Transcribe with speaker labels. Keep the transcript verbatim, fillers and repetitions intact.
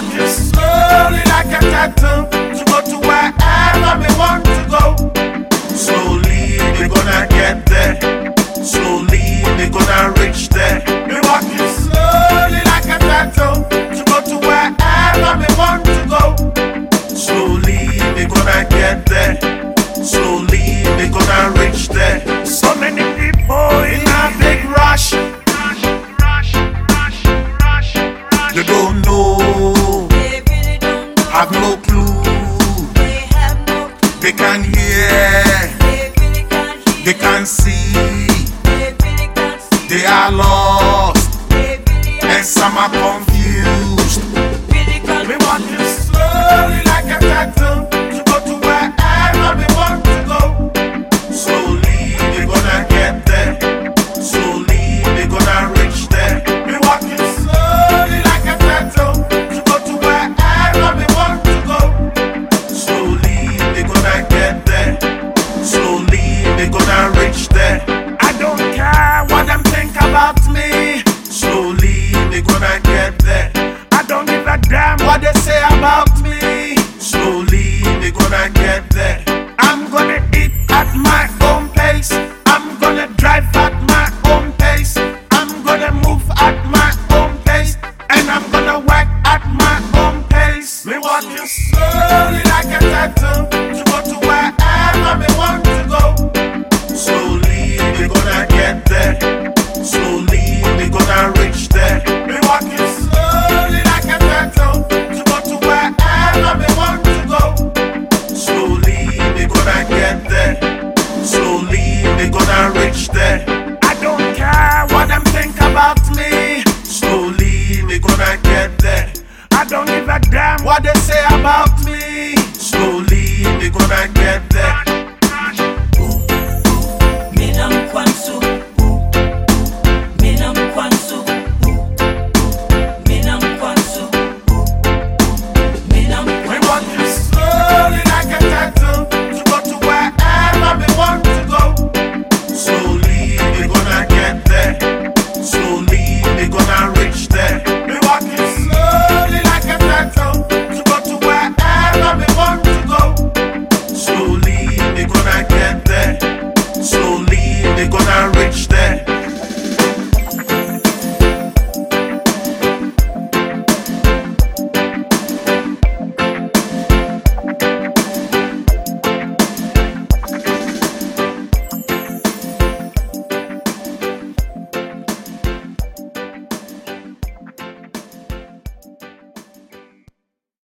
Speaker 1: walking slowly like a tattoo to go to wherever me want to go. Slowly we gonna get there. Slowly we gonna reach there. Me walking slowly like a tattoo to go to wherever me want to go. Slowly we gonna get there. Slowly we gonna reach there. So many people in a big rush. They don't know,
Speaker 2: They really don't know.
Speaker 1: have no clue.
Speaker 2: They have no clue.
Speaker 1: They can hear,
Speaker 2: They really can't hear.
Speaker 1: they can see.
Speaker 2: They really can't see.
Speaker 1: They are lost,
Speaker 2: They really are.
Speaker 1: and some are confused.
Speaker 2: Really can't
Speaker 1: We walking slowly like a tattoo to go to wherever we want to go. Slowly we gonna get there. Slowly we gonna reach there. We walking slowly like a tattoo to go to wherever we want to go. Slowly we gonna get there. Slowly we gonna reach there. I don't care what them think about me. Slowly we gonna get there. I don't give a damn what they say about me. Slowly we gonna get there. I'm gonna eat at my own pace. I'm gonna drive at my own pace. I'm gonna move at my own pace. And I'm gonna work at my own pace. Me walking slowly like a tattoo to go to wherever me want to go. Slowly we gonna get there. Slowly we gonna reach there. Me walking slowly like a tattoo to go to wherever we want to go. Slowly we gonna get there. Slowly we gonna reach there. I don't care what them think about me. Slowly we gonna get there. I don't give a damn what they say about me. Slowly we gonna get there.